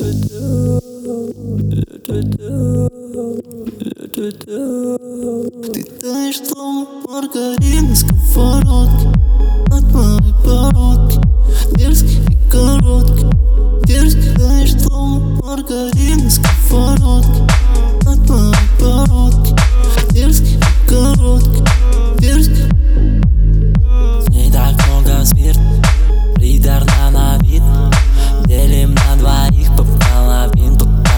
Ты таешь словно маргарин на сковородке от моей бородки. Дерзкий и короткий, дерзкий, таешь словно маргарин на сковородке от моей бородки. Дерзкий и короткий, дерзкий. С ней так много спирт, придарна на вид. Делим на двоих по половин,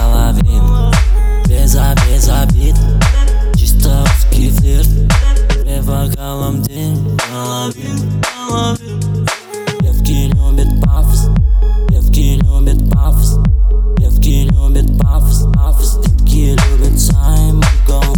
без обид, чисто русский флирт. Две бокалом день, половин. Девки любят пафос, девки любят пафос, девки любят пафос, пафос. Девки любят Саймон,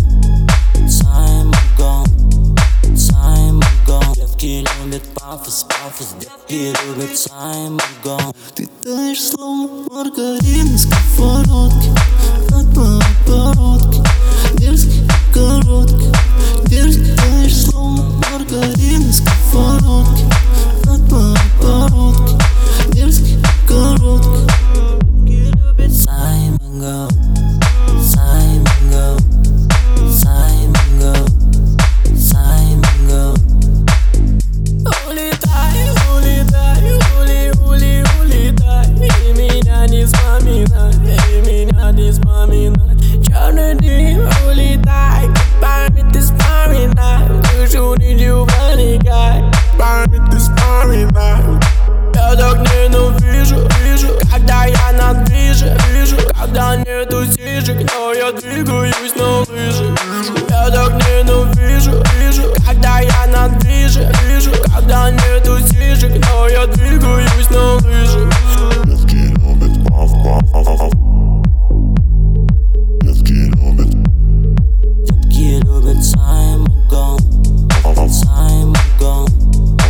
Саймон. Девки любят пафос, пафос, девки любят Саймон. Ты таешь словно маргарин на сковородке от моей бородки. Дерзкий и короткий, дерзкий, таешь словно маргарин на сковородке от моей бородки. Дерзкий и короткий. Саймон, Саймон, Саймон, Саймон. Улетай, улетай, улетай. И меня не вспоминай, и меня не вспоминай. Черный дым, улетай, память ты вспоминай. Душу ничего проникай, память ты вспоминай. Я так ненавижу, когда я на движе, когда нету сишек, но я двигаюсь на лыжи. Я так ненавижу, когда я на движе, когда нету сишек, но я двигаюсь на лыжи. Девки любят паф. Девки любят. Девки любят Саймон, Саймон,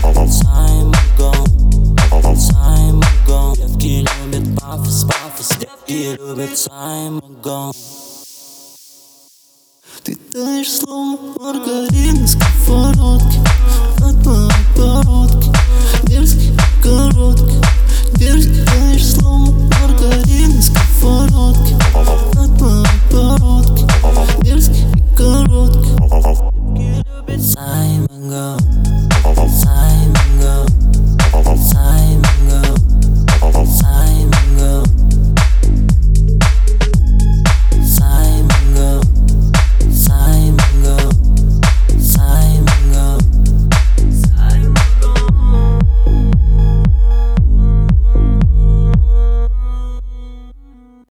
Саймон, Саймон. Девки любят пафос, пафос, девки любят Саймон. Ты таешь словно маргарин на сковородке от моей бородки. Дерзкий и короткий, дерзкий.